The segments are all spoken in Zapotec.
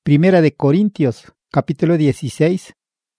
Primera de Corintios, capítulo 16.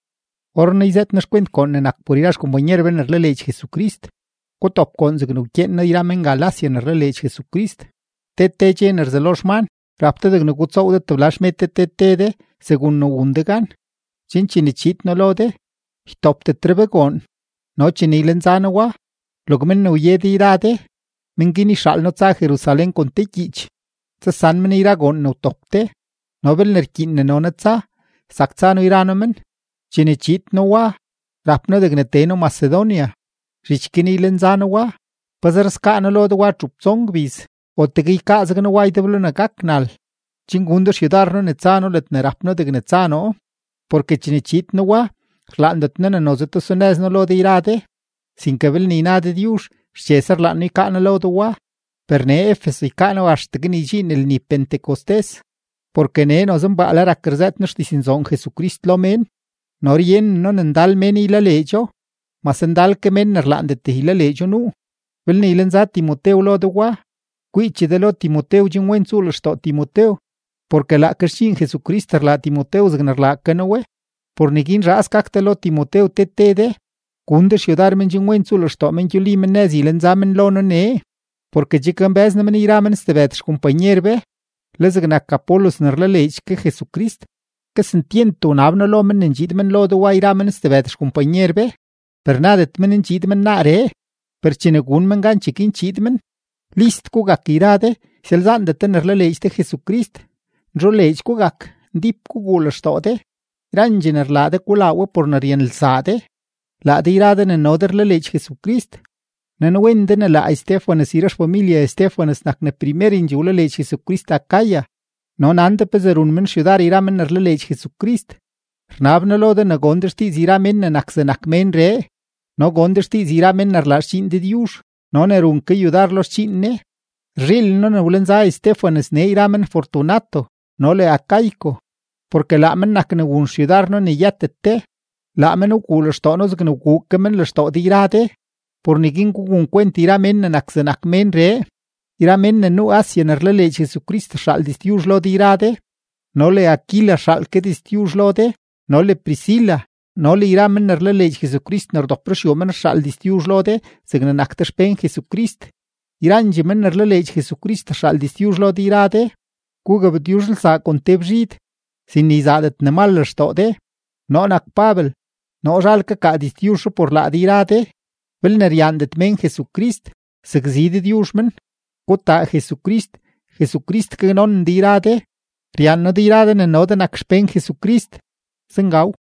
Orna izet nashkwent kon nakpuriras compañero ben rlelech Jesucrist. Kotop kon zgnukien na iramen Galacia rlelech Jesucrist. Tete jener zeloshman, rapte de gnukutso de tablashmete tete según no undegan. Chinchinichit no lode, hitop te trebegon. No chinilenzanawa, logmen no yedi irade, mengini shal no tsa Jerusalén con tekich. Tsasan men iragon no topte. Nobel nerkin nenonatsa, saksano iranomen, chinichit nowa, rapno de gneteno Macedonia, richkini lenzanowa, pazarskano lodwa trupzongvis, o tegika zagnowa ideblo gaknal, chingundo shidarno netzano letnerapno de gnetzano, porque chinichit nowa, rlandatnana nozetusones no lo de irade, sin que vel ni nada dius, cesar la ni cano lodowa, perne efes y cano ashtegni jin el ni Pentecostés. Porque ne nos embalar a crerzet nos disinzon Jesucrist lo men, no rien no nendal men y la lejo, mas endal que men nerlande te y la lejo nu. Vel ni lenza Timoteo lo de wa, cuichi de lo Timoteo jingwen sul sto Timoteo, porque la kershin Jesucrist la Timoteo zgner la kanowe, por nigin ras kakte lo Timoteo tete de, kunde ciudar men jingwen sul sto men juli menez y lenza men lo no ne, porque jikan bez na men iramen stevet compañerbe, les gnak Apolos nerlelech que Jesucrist, que sentiento nabno lo men njidmen lo de wairamen stevet compañerbe, per nadet men njidmen nare, per chinegun men gan chikin chidmen, list kugak irade, selzan de tenerlelech de Jesucrist, rolech kugak, dip kugul stode, rangener la de kulawe por narien el sade, la de irade ne noderlelech Jesucrist, Nenwende na la Estefanes iras familia Estefanes nak ne primer injula lech Jesucrist akaya. Non ante pezerun men ciudad iramen nerle lech Jesucrist. Rnabna lo de na gondersti ziramen na naksenak men re. No gondersti ziramen nar la shin de Dios. No nerun que ayudar los chinne. Ril no neulenza Estefanes ne iramen fortunato. No le akaico. Porque la men nak ne un ciudad no ne yatete. La men ukulos tonos gnu kukemen los to dirade. Por nigin kukun kwent iramen na naksenak men re, iramen na nu asya nerlele Jesucrist shal distius lo dirade, no le Aquila shal que distius lo de, no le Priscila, no le iramen nerlele Jesucrist ner doprosiomen shal distius lo de, segna nakterspen Jesucrist, iranjemen nerlele Jesucrist shal distius lo dirade, kuga bdius sa kontebjid, sin izadet nemal stode, no nak Pavel, no shal ka distius por la dirade, Vel neriandet men Jesucrist, segzide diusmen, kota Jesucrist que non dirade, rianno dirade ne noden akspen Jesucrist, sengau.